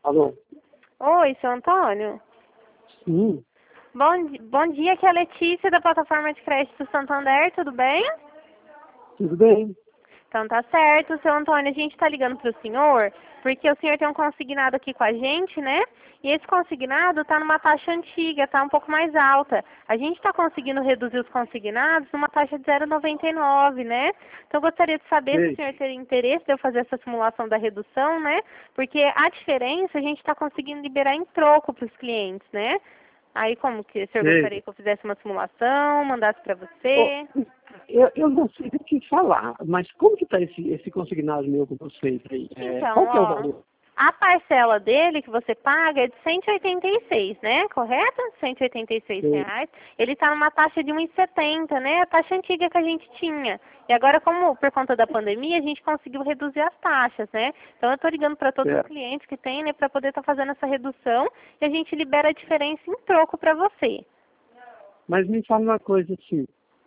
Alô? Oi, seu Antônio. Sim, Bom dia, aqui é a Letícia da plataforma de crédito Santander, tudo bem? tudo bem. Então tá certo, seu Antônio, a gente está ligando para o senhor, porque o senhor tem um consignado aqui com a gente, né? E esse consignado está numa taxa antiga, está um pouco mais alta. A gente está conseguindo reduzir os consignados numa taxa de 0,99, né? Então eu gostaria de saber se o Sei. senhor teria interesse de eu fazer essa simulação da redução, né? Porque a diferença a gente está conseguindo liberar em troco para os clientes, né? Aí como que o senhor Sei. gostaria que eu fizesse uma simulação, mandasse para Ô, você? eu não sei o que falar, mas como que está esse consignado meu com vocês aí? Então, Qual que é o ó, valor? a parcela dele que você paga é de 186, né? Correto? 186 Sei. reais. Ele está numa taxa de 1,70, né? A taxa antiga que a gente tinha. E agora, como por conta da pandemia, a gente conseguiu reduzir as taxas, né? Então, eu estou ligando para todos os Certo. clientes que tem, né? Para poder estar fazendo essa redução e a gente libera a diferença em troco para você. Mas me fala uma coisa assim,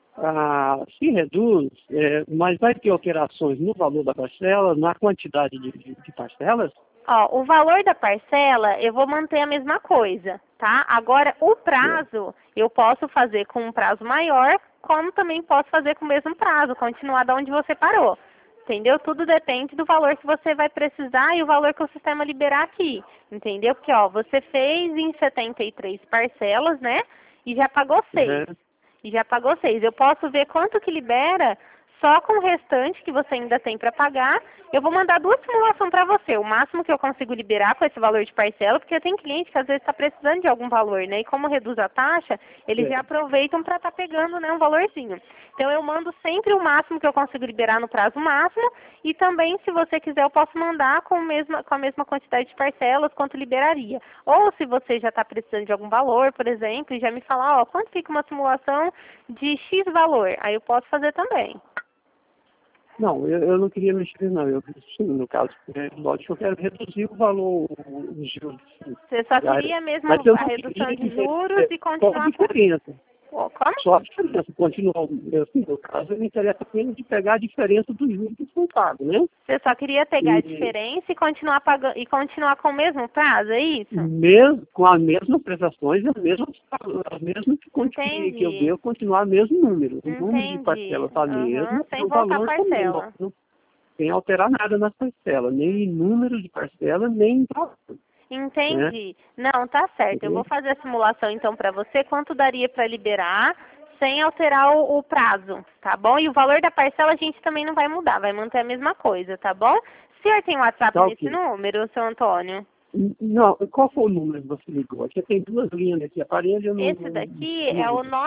se reduz, mas vai ter alterações no valor da parcela, na quantidade de parcelas? Ó, o valor da parcela eu vou manter a mesma coisa, tá? Agora, o Certo. prazo eu posso fazer com um prazo maior, como também posso fazer com o mesmo prazo, continuar da onde você parou. Entendeu? Tudo depende do valor que você vai precisar e o valor que o sistema liberar aqui. Entendeu? Porque, ó, você fez em 73 parcelas, né? E já pagou 6. Uhum. E já pagou 6. Eu posso ver quanto que libera só com o restante que você ainda tem para pagar. Eu vou mandar duas simulações para você, o máximo que eu consigo liberar com esse valor de parcela, porque tem cliente que às vezes está precisando de algum valor, né? E como reduz a taxa, eles já Certo. aproveitam para estar pegando, né, um valorzinho. Então eu mando sempre o máximo que eu consigo liberar no prazo máximo e também, se você quiser, eu posso mandar com a mesma quantidade de parcelas quanto liberaria. Ou se você já está precisando de algum valor, por exemplo, e já me falar, ó, quanto fica uma simulação de X valor? Aí eu posso fazer também. Não, eu não queria mexer, não. Sim, no caso, lógico, eu quero reduzir o valor, os juros. Sim. Você só queria mesmo Mas eu a não redução queria de dizer juros e qual a continuar com... diferença. Como? Só a diferença. Continuar, assim, no caso, me interessa apenas de pegar a diferença dos juros que são pagos, né? Você só queria pegar a E diferença e continuar pagando e continuar com o mesmo prazo, é isso? mesmo, com as mesmas prestações, as mesmas que eu Entendi. devo continuar o mesmo número. O número de Entendi. parcelas está Aham. mesmo e Sem o voltar a valor também. parcela. Não tem alterar nada nas parcelas, nem em número de parcelas, nem em prazo, né? Entendi. Não, tá certo. Eu vou Entendeu? fazer a simulação então para você, quanto daria para liberar sem alterar o prazo, tá bom? E o valor da parcela a gente também não vai mudar, vai manter a mesma coisa, tá bom? O senhor tem WhatsApp Tá nesse ok. número, seu Antônio? Não, qual foi o número que você ligou? Aqui tem duas linhas nesse aparelho, eu Esse daqui não é o lembro.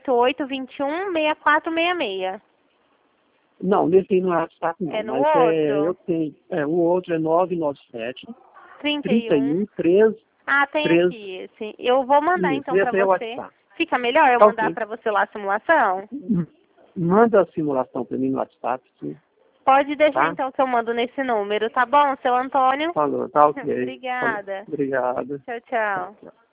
988-21-6466. Não, nesse aí não é WhatsApp não, É no mas eu outro? tenho. O outro é 997 31. 31 3 Ah, tem 3. aqui esse. Eu vou mandar Isso, então para esse é o você. WhatsApp. Fica melhor eu Tá mandar ok. para você lá a simulação? Manda a simulação para mim no WhatsApp, sim. Pode deixar Tá? então que eu mando nesse número, tá bom, seu Antônio? Falou, tá ok. Falou. Obrigada. Obrigado. Tchau, Tchau, tchau. tchau.